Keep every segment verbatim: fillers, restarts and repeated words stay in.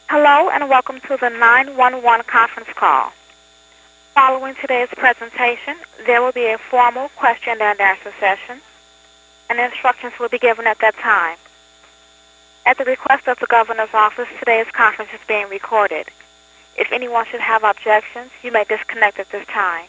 Hello and welcome to the nine one one conference call. Following today's presentation, there will be a formal question and answer session, and instructions will be given at that time. At the request of the Governor's Office, today's conference is being recorded. If anyone should have objections, you may disconnect at this time.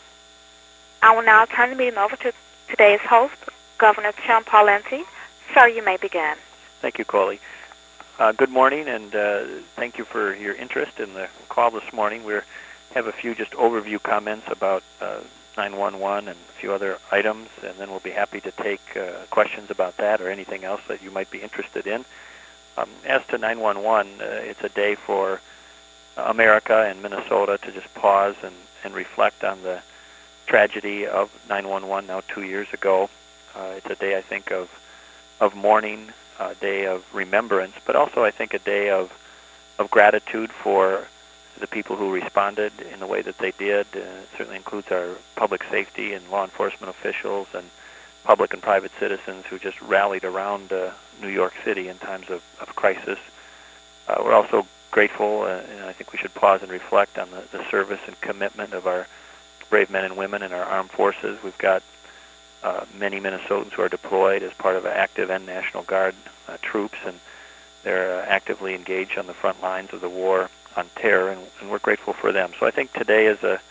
I will now turn the meeting over to today's host, Governor Tim Pawlenty. Sir, you may begin. Thank you, Coley. Uh, good morning, and uh, thank you for your interest in the call this morning. We have a few just overview comments about uh, nine one one and a few other items, and then we'll be happy to take uh, questions about that or anything else that you might be interested in. Um, as to nine one one, uh, it's a day for America and Minnesota to just pause and, and reflect on the tragedy of nine one one now two years ago. Uh, it's a day, I think, of, of mourning, a day of remembrance, but also I think a day of of gratitude for the people who responded in the way that they did. Uh, it certainly includes our public safety and law enforcement officials and public and private citizens who just rallied around uh, New York City in times of, of crisis. Uh, we're also grateful, uh, and I think we should pause and reflect on the, the service and commitment of our brave men and women in our armed forces. We've got Uh, many Minnesotans who are deployed as part of active and National Guard uh, troops, and they're uh, actively engaged on the front lines of the war on terror, and, and we're grateful for them. So I think today is a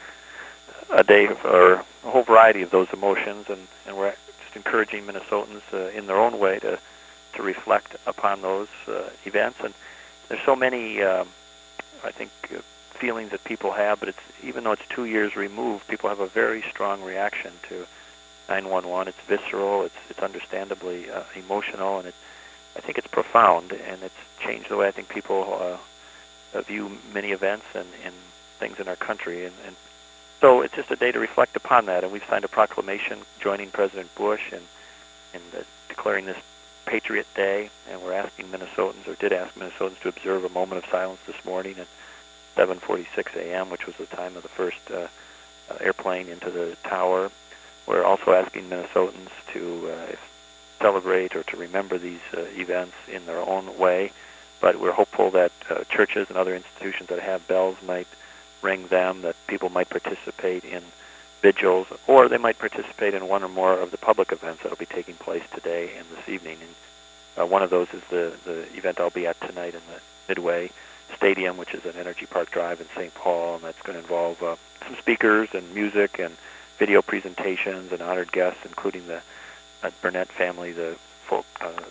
a day for a whole variety of those emotions, and, and we're just encouraging Minnesotans uh, in their own way to, to reflect upon those uh, events. And there's so many, um, I think, uh, feelings that people have, but it's even though it's two years removed, people have a very strong reaction to nine one one. It's visceral, it's it's understandably uh, emotional, and it, I think it's profound, and it's changed the way I think people uh, view many events and, and things in our country. And, and so it's just a day to reflect upon that, and we've signed a proclamation joining President Bush and, and uh, declaring this Patriot Day, and we're asking Minnesotans, or did ask Minnesotans, to observe a moment of silence this morning at seven forty-six a.m., which was the time of the first uh, uh, airplane into the tower. We're also asking Minnesotans to uh, celebrate or to remember these uh, events in their own way, but we're hopeful that uh, churches and other institutions that have bells might ring them, that people might participate in vigils, or they might participate in one or more of the public events that will be taking place today and this evening. And uh, one of those is the, the event I'll be at tonight in the Midway Stadium, which is an Energy Park Drive in Saint Paul, and that's going to involve uh, some speakers and music and video presentations and honored guests, including the uh, Burnett family, the folk,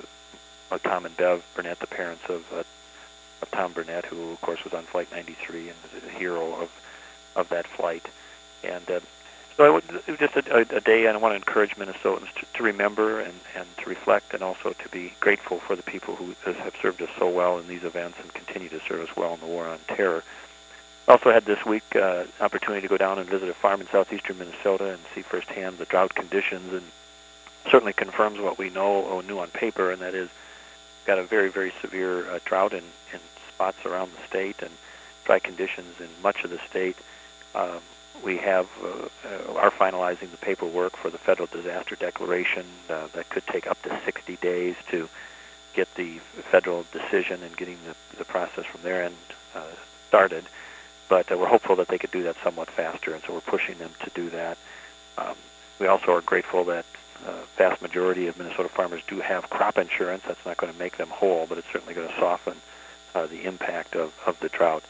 uh, Tom and Bev Burnett, the parents of, uh, of Tom Burnett, who, of course, was on Flight ninety-three and was a hero of, of that flight. And uh, so it was just a, a day, and I want to encourage Minnesotans to, to remember and, and to reflect, and also to be grateful for the people who have served us so well in these events and continue to serve us well in the war on terror. Also had this week uh, opportunity to go down and visit a farm in southeastern Minnesota and see firsthand the drought conditions, and certainly confirms what we know or knew on paper, and that is got a very, very severe uh, drought in, in spots around the state and dry conditions in much of the state. Um, we have uh, uh, are finalizing the paperwork for the federal disaster declaration uh, that could take up to sixty days to get the federal decision and getting the, the process from their end uh, started. But uh, we're hopeful that they could do that somewhat faster, and so we're pushing them to do that. Um, we also are grateful that the uh, vast majority of Minnesota farmers do have crop insurance. That's not going to make them whole, but it's certainly going to soften uh, the impact of, of the drought.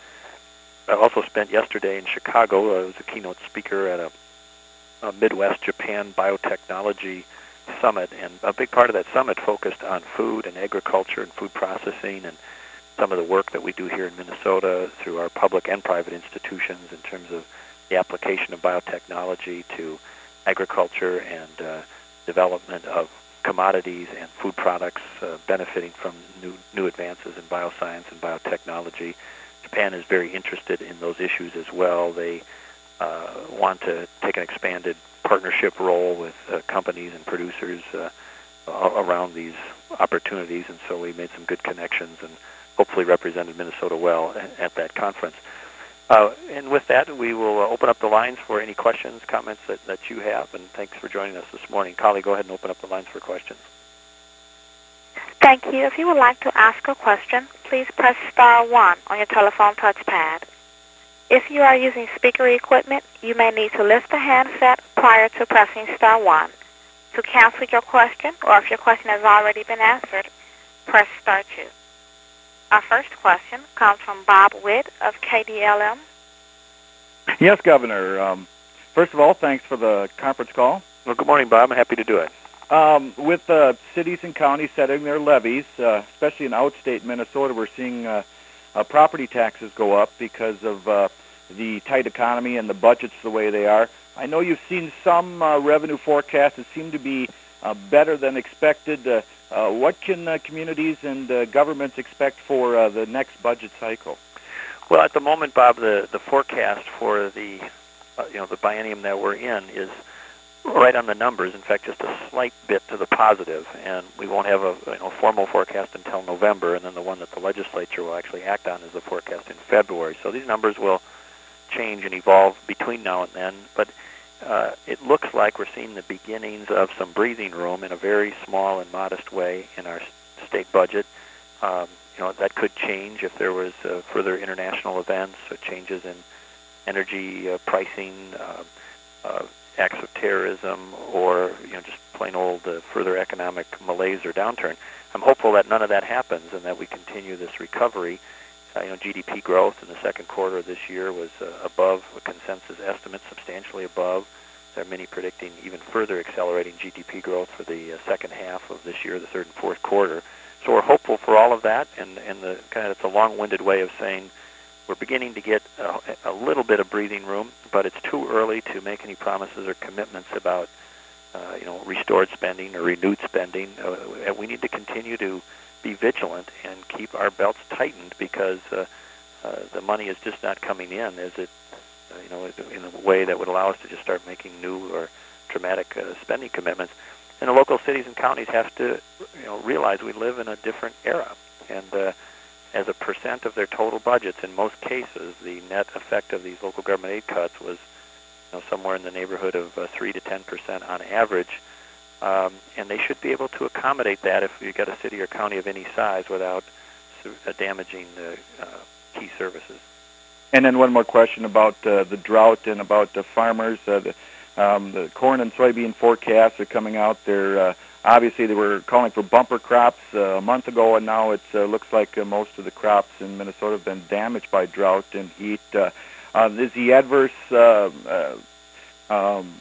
I also spent yesterday in Chicago. I was a keynote speaker at a, a Midwest Japan Biotechnology Summit, and a big part of that summit focused on food and agriculture and food processing, and some of the work that we do here in Minnesota through our public and private institutions in terms of the application of biotechnology to agriculture and uh, development of commodities and food products uh, benefiting from new new advances in bioscience and biotechnology. Japan is very interested in those issues as well. They uh, want to take an expanded partnership role with uh, companies and producers uh, around these opportunities, and so we made some good connections and hopefully represented Minnesota well at that conference. Uh, and with that, we will uh, open up the lines for any questions, comments that, that you have, and thanks for joining us this morning. Collie, go ahead and open up the lines for questions. Thank you. If you would like to ask a question, please press star one on your telephone touchpad. If you are using speaker equipment, you may need to lift the handset prior to pressing star one. To cancel your question, or if your question has already been answered, press star two. Our first question comes from Bob Witt of K D L M. Yes, Governor. Um, first of all, thanks for the conference call. Well, good morning, Bob. I'm happy to do it. Um, with uh, cities and counties setting their levies, uh, especially in outstate Minnesota, we're seeing uh, uh, property taxes go up because of uh, the tight economy and the budgets the way they are. I know you've seen some uh, revenue forecasts that seem to be uh, better than expected. Uh, uh, what can uh, communities and uh, governments expect for uh, the next budget cycle? Well, at the moment, Bob, the, the forecast for the uh, you know the biennium that we're in is right on the numbers. In fact, just a slight bit to the positive, and we won't have a you know, formal forecast until November, and then the one that the legislature will actually act on is the forecast in February. So these numbers will change and evolve between now and then, but uh, it looks like we're seeing the beginnings of some breathing room in a very small and modest way in our state budget. Um, you know, that could change if there was uh, further international events or changes in energy uh, pricing, uh, uh, acts of terrorism, or you know, just plain old uh, further economic malaise or downturn. I'm hopeful that none of that happens and that we continue this recovery. Uh, you know, G D P growth in the second quarter of this year was uh, above a consensus estimate, substantially above. There are many predicting even further accelerating G D P growth for the uh, second half of this year, the third and fourth quarter. So we're hopeful for all of that, and, and the kind of it's a long-winded way of saying we're beginning to get a, a little bit of breathing room, but it's too early to make any promises or commitments about, uh, you know, restored spending or renewed spending. Uh, we need to continue to be vigilant and keep our belts tightened because uh, uh, the money is just not coming in, as it, uh, you know, in a way that would allow us to just start making new or dramatic uh, spending commitments. And the local cities and counties have to, you know, realize we live in a different era, and uh, as a percent of their total budgets, in most cases, the net effect of these local government aid cuts was, you know, somewhere in the neighborhood of uh, three to ten percent on average, um, and they should be able to accommodate that if you get a city or county of any size without uh, damaging the uh, key services. And then one more question about uh, the drought and about the farmers. Uh, the, um, the corn and soybean forecasts are coming out. They're uh, obviously they were calling for bumper crops uh, a month ago, and now it uh, looks like uh, most of the crops in Minnesota have been damaged by drought and heat. Uh, uh, is the adverse uh, uh, um,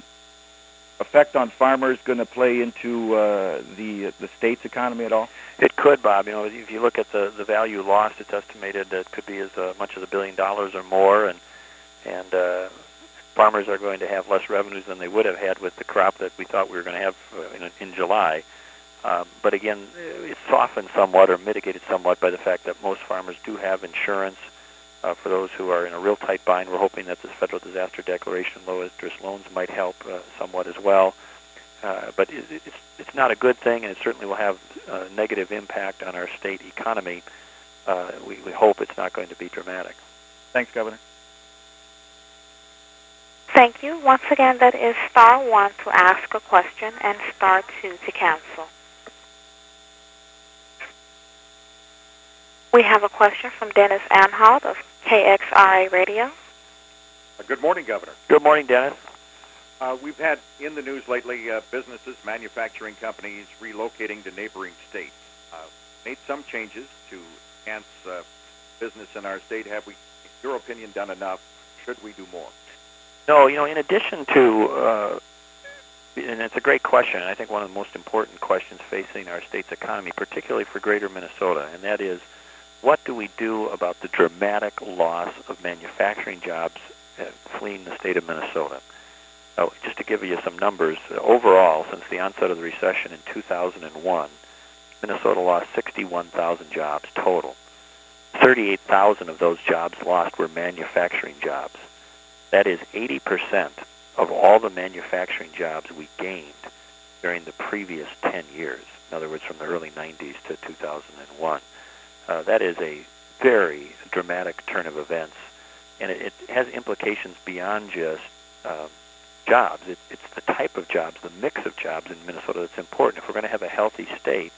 effect on farmers going to play into uh, the the state's economy at all? It could, Bob. You know, if you look at the, the value lost, it's estimated that it could be as uh, much as a billion dollars or more, and and uh, farmers are going to have less revenues than they would have had with the crop that we thought we were going to have uh, in, in July. Um, but again, it's softened somewhat or mitigated somewhat by the fact that most farmers do have insurance. Uh, for those who are in a real tight bind, we're hoping that this federal disaster declaration, low-interest loans, might help uh, somewhat as well. Uh, but it, it's it's not a good thing, and it certainly will have a negative impact on our state economy. Uh, we, we hope it's not going to be dramatic. Thanks, Governor. Thank you. Once again, that is star one to ask a question and star two to cancel. We have a question from Dennis Anhalt of K X R A Radio. Uh, good morning, Governor. Good morning, Dennis. Uh, we've had in the news lately uh, businesses, manufacturing companies relocating to neighboring states. Uh, made some changes to enhance uh, business in our state. Have we, in your opinion, done enough? Should we do more? No, you know, in addition to, uh, and it's a great question, and I think one of the most important questions facing our state's economy, particularly for greater Minnesota, and that is, what do we do about the dramatic loss of manufacturing jobs uh, fleeing the state of Minnesota? Oh, just to give you some numbers, uh, overall, since the onset of the recession in two thousand one, Minnesota lost sixty-one thousand jobs total. thirty-eight thousand of those jobs lost were manufacturing jobs. That is eighty percent of all the manufacturing jobs we gained during the previous ten years. In other words, from the early nineties to two thousand one. Uh, that is a very dramatic turn of events, and it, it has implications beyond just uh, jobs. It, it's the type of jobs, the mix of jobs in Minnesota that's important. If we're going to have a healthy state,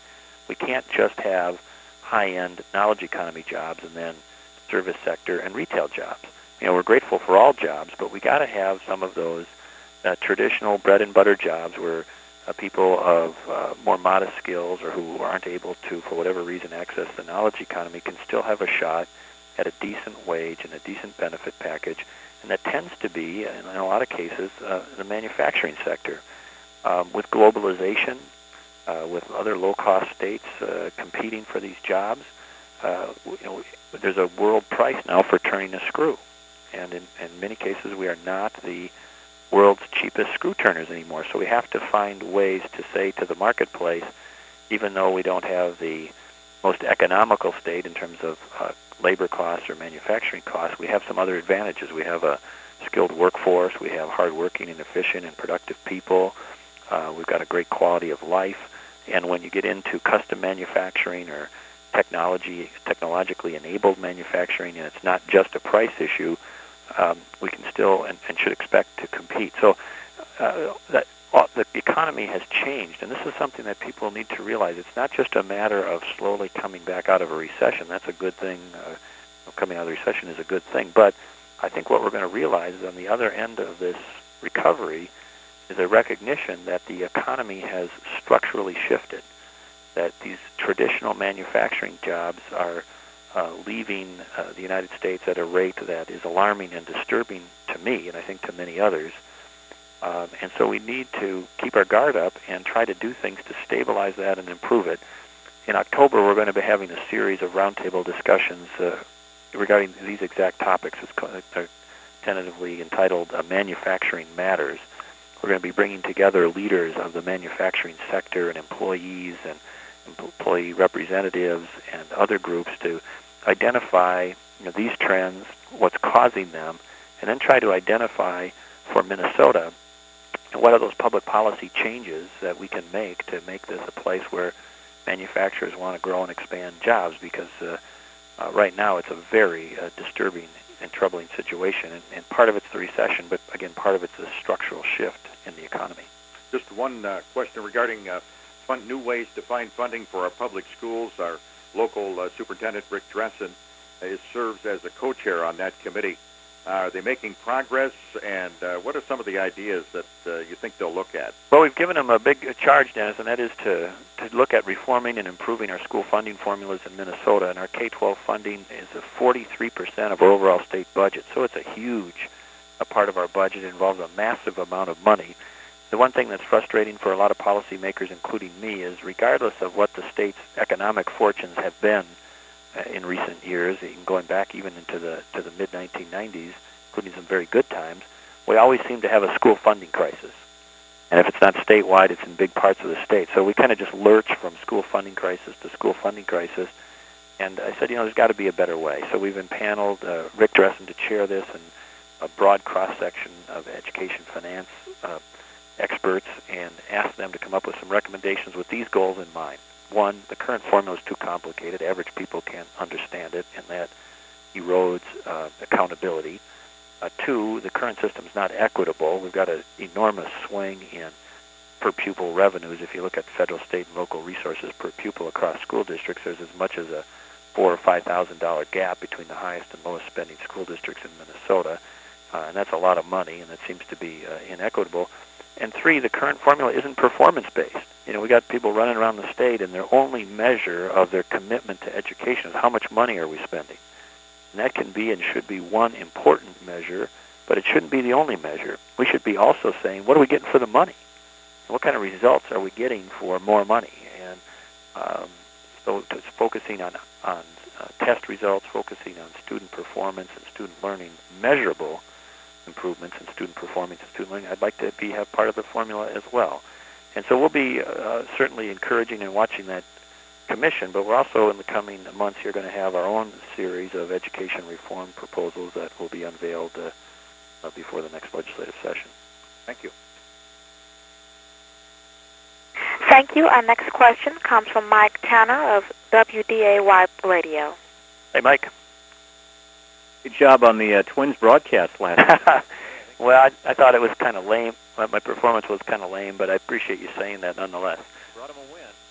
We can't just have high-end knowledge economy jobs and then service sector and retail jobs. You know, we're grateful for all jobs, but we got to have some of those uh, traditional bread and butter jobs where uh, people of uh, more modest skills or who aren't able to, for whatever reason, access the knowledge economy can still have a shot at a decent wage and a decent benefit package. And that tends to be, in a lot of cases, uh, the manufacturing sector. Um, with globalization, uh, with other low-cost states uh, competing for these jobs, uh, you know, there's a world price now for turning a screw. And in, in many cases, we are not the world's cheapest screw turners anymore. So we have to find ways to say to the marketplace, even though we don't have the most economical state in terms of uh, labor costs or manufacturing costs, we have some other advantages. We have a skilled workforce. We have hardworking and efficient and productive people. Uh, we've got a great quality of life. And when you get into custom manufacturing or technology, technologically enabled manufacturing, and it's not just a price issue, um, we can still and, and should expect to compete. So uh, that uh, the economy has changed, and this is something that people need to realize. It's not just a matter of slowly coming back out of a recession. That's a good thing. Uh, coming out of the recession is a good thing. But I think what we're going to realize is on the other end of this recovery is a recognition that the economy has structurally shifted, that these traditional manufacturing jobs are uh, leaving uh, the United States at a rate that is alarming and disturbing to me, and I think to many others. Um, and so we need to keep our guard up and try to do things to stabilize that and improve it. In October, we're going to be having a series of roundtable discussions uh, regarding these exact topics. It's called, uh, tentatively entitled uh, Manufacturing Matters. We're going to be bringing together leaders of the manufacturing sector and employees and employee representatives and other groups to identify, you know, these trends, what's causing them, and then try to identify for Minnesota what are those public policy changes that we can make to make this a place where manufacturers want to grow and expand jobs, because uh, uh, right now it's a very uh, disturbing and troubling situation, and, and part of it's the recession, but again, part of it's a structural shift in the economy. Just one uh, question regarding uh, fund, new ways to find funding for our public schools. Our local uh, superintendent, Rick Dressen, is, serves as a co-chair on that committee. Uh, are they making progress, and uh, what are some of the ideas that uh, you think they'll look at? Well, we've given them a big charge, Dennis, and that is to, to look at reforming and improving our school funding formulas in Minnesota. And our K twelve funding is a forty-three percent of our overall state budget, so it's a huge a part of our budget. It involves a massive amount of money. The one thing that's frustrating for a lot of policymakers, including me, is regardless of what the state's economic fortunes have been uh, in recent years, going back even into the to the mid nineteen nineties, including some very good times, we always seem to have a school funding crisis. And if it's not statewide, it's in big parts of the state. So we kind of just lurch from school funding crisis to school funding crisis. And I said, you know, there's got to be a better way. So we've empaneled uh, Rick Dressen to chair this, and a broad cross-section of education finance uh, experts, and asked them to come up with some recommendations with these goals in mind. One, the current formula is too complicated. Average people can't understand it, and that erodes uh, accountability. Uh, two, the current system is not equitable. We've got an enormous swing in per pupil revenues. If you look at federal, state, and local resources per pupil across school districts, there's as much as a four or five thousand dollar gap between the highest and lowest spending school districts in Minnesota, uh, and that's a lot of money, and that seems to be uh, inequitable. And three, the current formula isn't performance-based. You know, we got people running around the state, and their only measure of their commitment to education is how much money are we spending. And that can be and should be one important measure, but it shouldn't be the only measure. We should be also saying, what are we getting for the money? What kind of results are we getting for more money? And um, so it's focusing on, on uh, test results, focusing on student performance and student learning, measurable improvements in student performance and student learning. I'd like to be have part of the formula as well. And so we'll be uh, certainly encouraging and watching that commission, but we're also in the coming months here going to have our own series of education reform proposals that will be unveiled uh, uh, before the next legislative session. Thank you. Thank you. Our next question comes from Mike Tanner of W D A Y Radio. Hey, Mike. Good job on the uh, Twins broadcast last night. Well, I, I thought it was kind of lame. My performance was kind of lame, but I appreciate you saying that nonetheless. Brought him a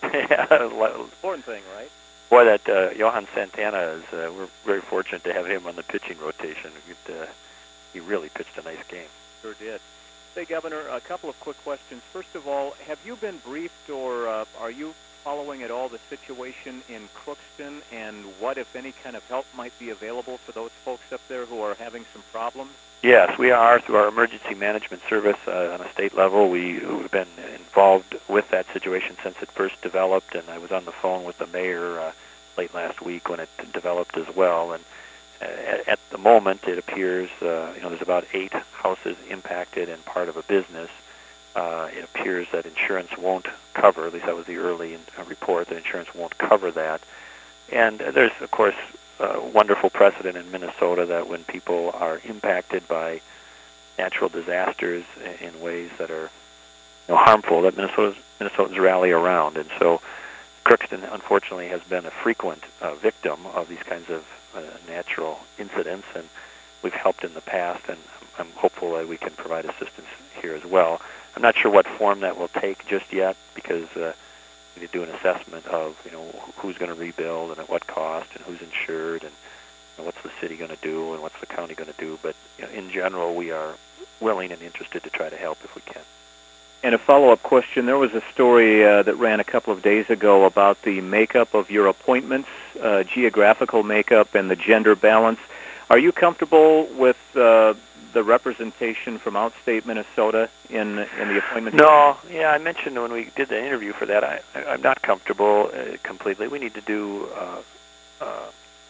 yeah, important thing, right? Boy, that uh, Johan Santana is. Uh, we're very fortunate to have him on the pitching rotation. It, uh, he really pitched a nice game. Sure did. Say, Governor, a couple of quick questions. First of all, have you been briefed, or uh, are you following at all the situation in Crookston, and what, if any, kind of help might be available for those folks up there who are having some problems? Yes, we are, through our emergency management service uh, on a state level. We, we've been involved with that situation since it first developed, and I was on the phone with the mayor uh, late last week when it developed as well. And uh, at, at the moment, it appears, uh, you know, there's about eight houses impacted and part of a business. Uh, it appears that insurance won't cover, at least that was the early in, uh, report, that insurance won't cover that. And uh, there's, of course, uh, wonderful precedent in Minnesota that when people are impacted by natural disasters in, in ways that are you know, harmful, that Minnesota's, Minnesotans rally around. And so Crookston, unfortunately, has been a frequent uh, victim of these kinds of uh, natural incidents, and we've helped in the past, and I'm hopeful that we can provide assistance here as well. I'm not sure what form that will take just yet, because uh, we need to do an assessment of, you know, who's going to rebuild and at what cost, and who's insured, and you know, what's the city going to do, and what's the county going to do. But you know, in general, we are willing and interested to try to help if we can. And a follow-up question, there was a story uh, that ran a couple of days ago about the makeup of your appointments, uh, geographical makeup and the gender balance. Are you comfortable with uh, the representation from outstate Minnesota in in the appointment? No, yeah, I mentioned when we did the interview for that, I, I, I'm not comfortable uh, completely. We need to do uh, uh,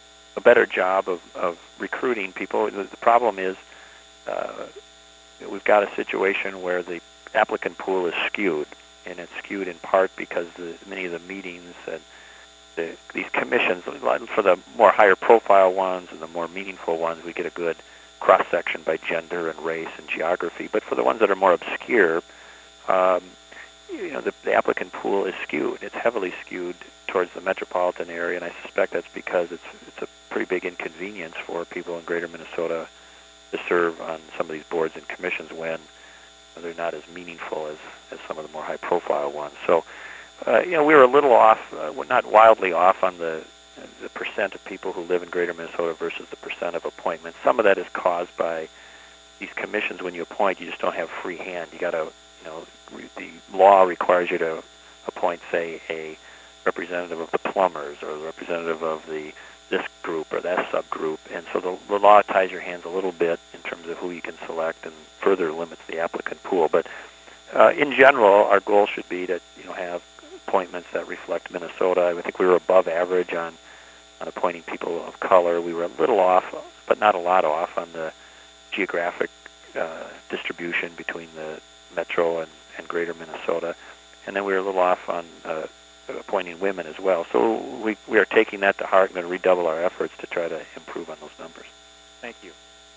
a better job of, of recruiting people. The, the problem is uh, we've got a situation where the applicant pool is skewed, and it's skewed in part because the, many of the meetings and the, these commissions, for the more higher profile ones and the more meaningful ones, we get a good cross-section by gender and race and geography. But for the ones that are more obscure, um, you know, the, the applicant pool is skewed. It's heavily skewed towards the metropolitan area, and I suspect that's because it's it's a pretty big inconvenience for people in greater Minnesota to serve on some of these boards and commissions when they're not as meaningful as, as some of the more high-profile ones. So, uh, you know, we were a little off, uh, not wildly off on the the percent of people who live in greater Minnesota versus the percent of appointments. Some of that is caused by these commissions. When you appoint, you just don't have free hand. You got to, you know, re- the law requires you to appoint, say, a representative of the plumbers or the representative of the this group or that subgroup, and so the, the law ties your hands a little bit in terms of who you can select and further limits the applicant pool. But uh, in general, our goal should be to, you know, have appointments that reflect Minnesota. I think we were above average on on appointing people of color. We were a little off, but not a lot off, on the geographic uh, distribution between the metro and, and greater Minnesota. And then we were a little off on uh, appointing women as well. So we, we are taking that to heart and going to redouble our efforts to try to improve on those numbers. Thank you.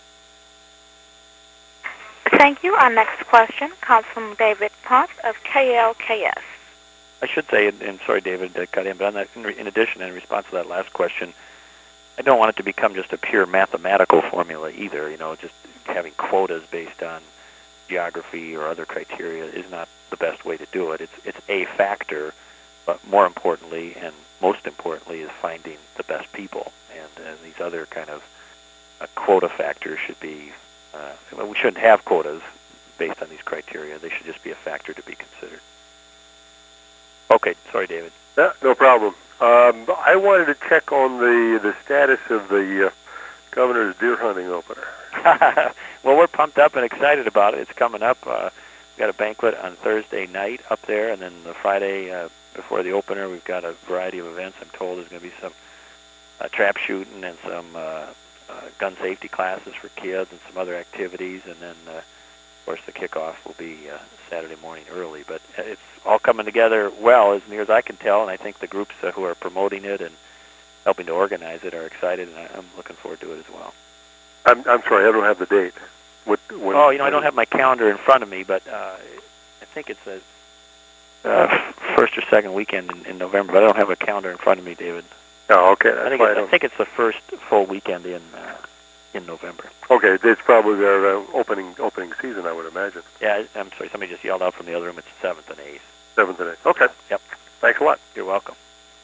Thank you. Our next question comes from David Punt of K L K S. I should say, and, and sorry, David, uh, cut in, but on that, in, re, in addition, in response to that last question, I don't want it to become just a pure mathematical formula either. You know, just having quotas based on geography or other criteria is not the best way to do it. It's it's a factor, but more importantly, and most importantly, is finding the best people. And, and these other kind of uh, quota factors should be, uh, well, we shouldn't have quotas based on these criteria. They should just be a factor to be considered. Okay, sorry, David. No, no problem. Um, I wanted to check on the, the status of the uh, governor's deer hunting opener. Well, we're pumped up and excited about it. It's coming up. Uh, we've got a banquet on Thursday night up there, and then the Friday uh, before the opener, we've got a variety of events. I'm told there's going to be some uh, trap shooting and some uh, uh, gun safety classes for kids and some other activities, and then uh, of course, the kickoff will be uh, Saturday morning early, but it's all coming together well, as near as I can tell, and I think the groups uh, who are promoting it and helping to organize it are excited, and I'm looking forward to it as well. I'm, I'm sorry, I don't have the date. What, when, oh, you know, I don't have my calendar in front of me, but uh, I think it's a uh, first or second weekend in, in November, but I don't have a calendar in front of me, David. Oh, okay. That's I think, fine. it's, I think it's the first full weekend in uh, in November. Okay, it's probably their uh, opening opening season, I would imagine. Yeah, I'm sorry, somebody just yelled out from the other room. It's seventh and eighth. Seventh and eighth. Okay. Yep. Thanks a lot. You're welcome.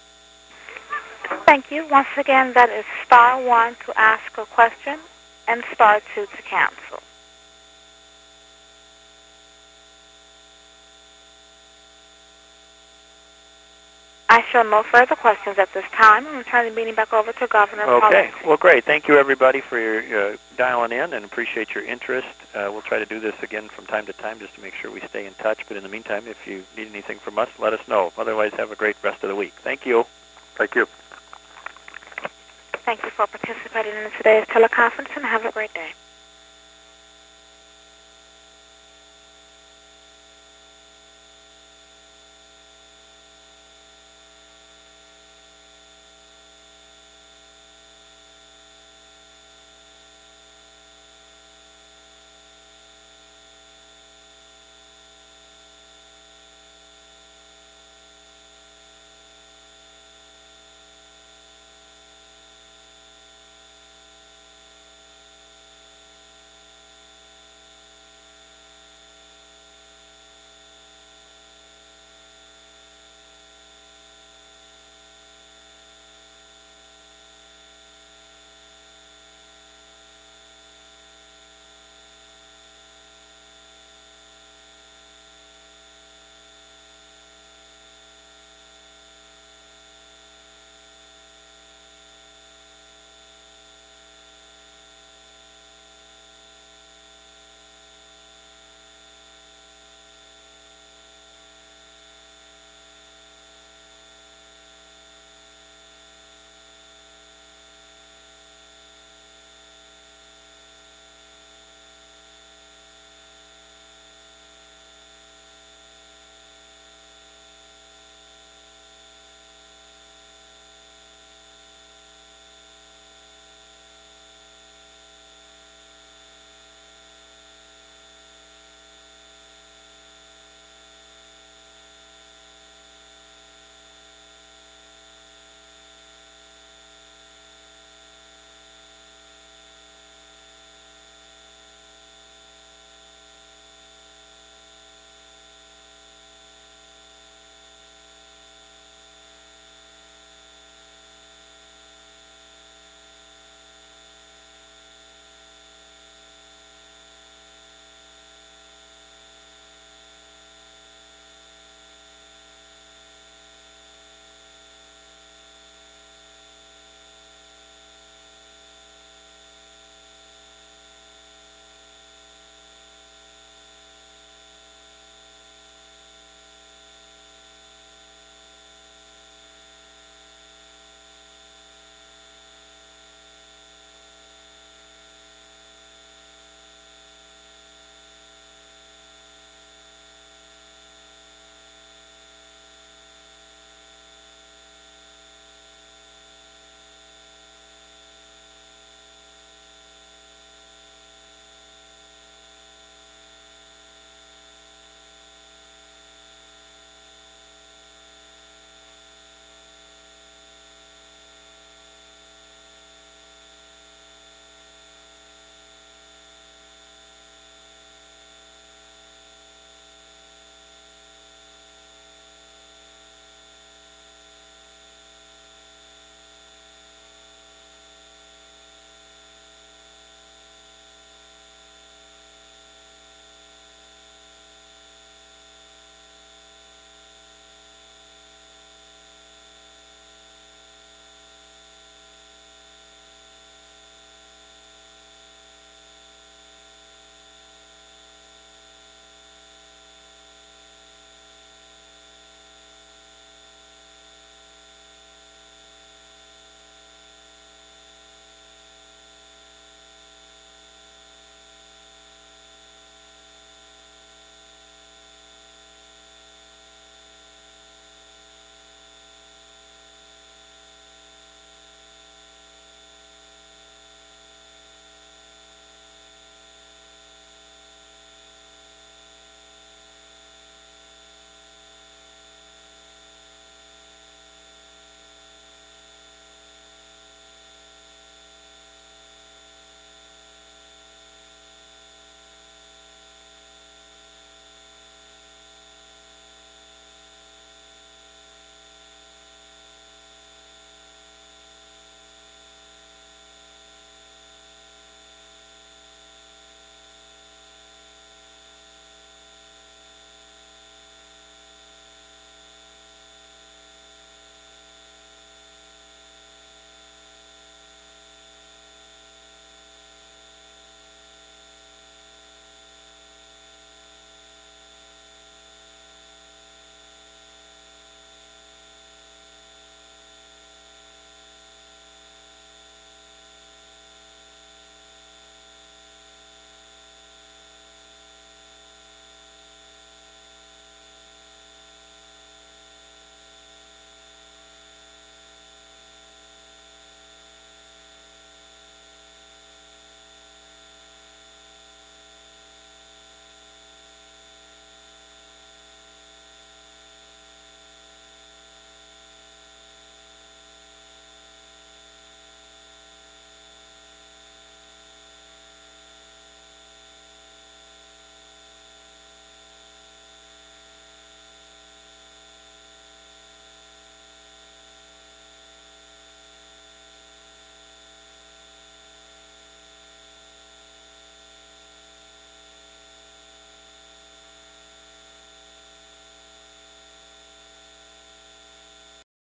Thank you. Once again, that is star one to ask a question and star two to cancel. I show no further questions at this time. I'm going to turn the meeting back over to Governor Okay. Polis. Well, great. Thank you, everybody, for your uh, dialing in, and appreciate your interest. Uh, we'll try to do this again from time to time just to make sure we stay in touch. But in the meantime, if you need anything from us, let us know. Otherwise, have a great rest of the week. Thank you. Thank you. Thank you for participating in today's teleconference, and have a great day.